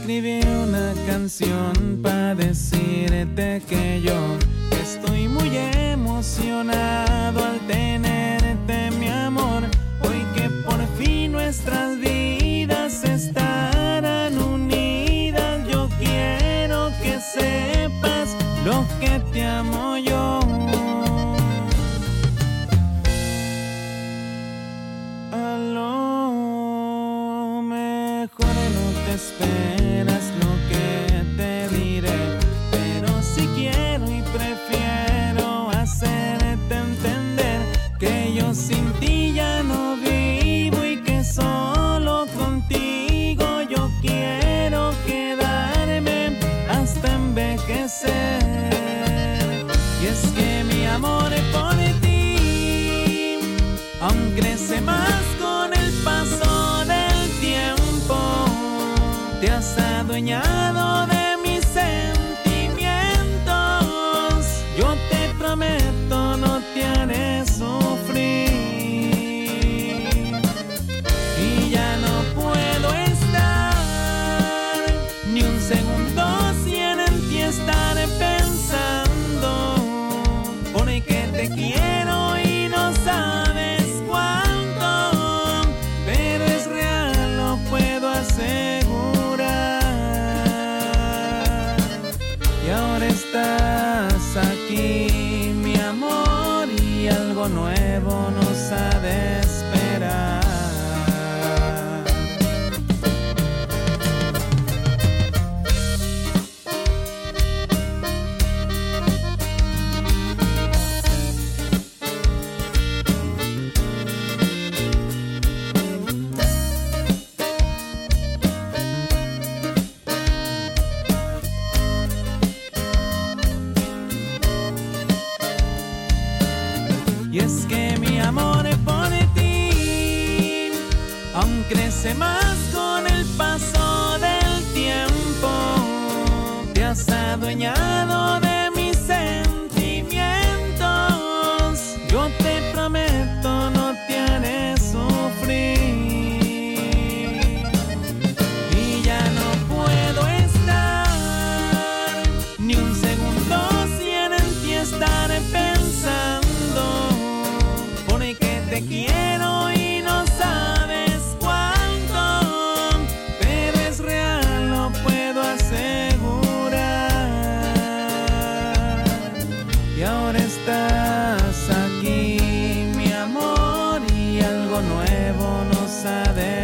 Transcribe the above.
escribí una canción para decirte que yo estoy muy emocionado al tenerte, mi amor. Hoy que por fin nuestras vidas estarán unidas, yo quiero que sepas lo que te amo yo. A lo mejor no te esperas lo que te diré, pero si quiero y prefiero hacerte entender que yo sin ti ya no vivo y que solo contigo yo quiero quedarme hasta envejecer. Y es que mi amor por ti aún crece más con el paso del tiempo. Te has adueñado de mis sentimientos. Yo te prometo no te haré sufrir. Y ya no puedo estar ni un segundo sin en ti estar pensando. Porque te quiero y no sabes cuánto, pero es real, lo puedo asegurar. Y ahora estás aquí, mi amor, y algo nuevo nos ha de esperar. Y es que mi amor por ti aún crece más con el paso del tiempo. Te has adueñado de mis sentimientos. Yo te prometo no te haré sufrir. Y ya no puedo estar ni un segundo sin en ti estar pensando. Porque te quiero y no sabes cuánto, pero es real, lo puedo asegurar. Y ahora estás aquí, mi amor, y algo nuevo nos ha de